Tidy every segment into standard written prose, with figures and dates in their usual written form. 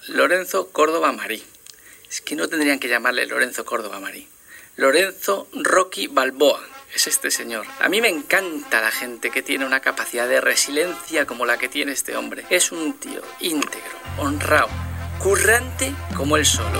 Lorenzo Córdoba Marí. Es que no tendrían que llamarle Lorenzo Córdoba Marí. Lorenzo Rocky Balboa es este señor. A mí me encanta la gente que tiene una capacidad de resiliencia como la que tiene este hombre. Es un tío íntegro, honrado, currante como él solo.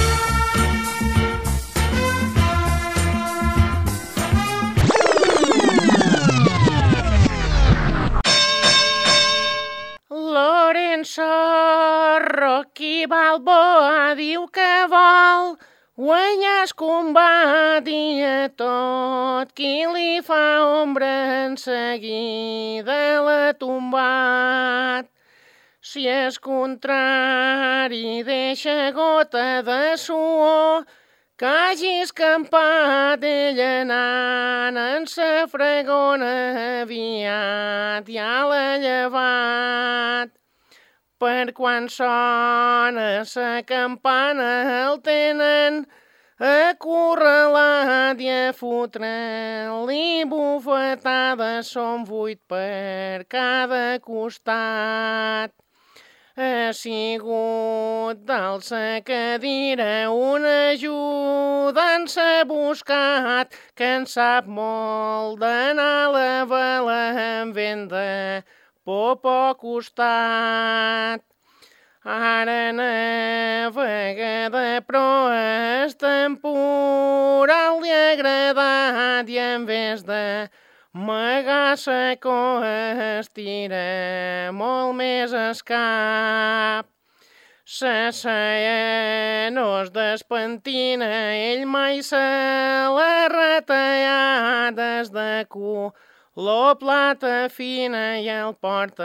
Lorenzo Rocky Balboa diu que vol guanyar el combat i a tot qui li fa ombra en seguida l'ha tombat. Si és contrari deixa gota de suor, que hagi escampat ell anant en sa fregona aviat ja l'ha llevat. Per quan sona sa campana el tenen acorralat i a fotre'l-li bufetades són 8 per cada costat. Ha sigut dalt sa cadira una ajuda en s'ha buscat, que en sap molt d'anar a la vela en vent de popo costat. Ara navega de proa el temporal li ha agradat i en vez de magar sa coa estira molt més el cap. Sa saia no es despentina, ell mai se l'ha retallat des de color plata fina i el porta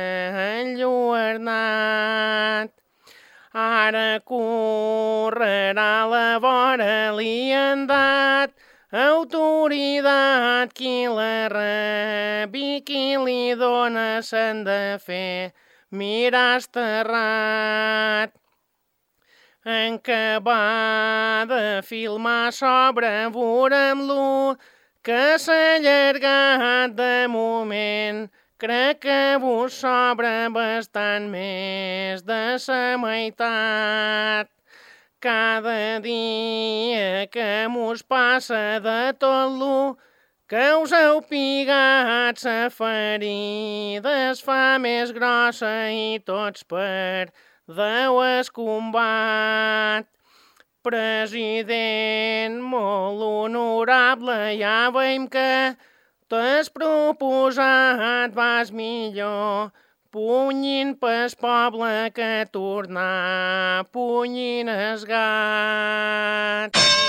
enlluernat. Ara correrà a la vora, li han dat autoritat, qui la rep i qui li dona s'han de fer mirar esterrat. En què va de filmar sobre veurem-lo, que s'ha allargat de moment, crec que vos sobra bastant més de sa meitat. Cada dia que mos passa de tot lo que us heu pigat, sa ferida es fa més grossa i tots perdeu el combat. President molt honorable, ja veiem que t'has proposat vas millor punyint pel poble que tornar punyint el gat.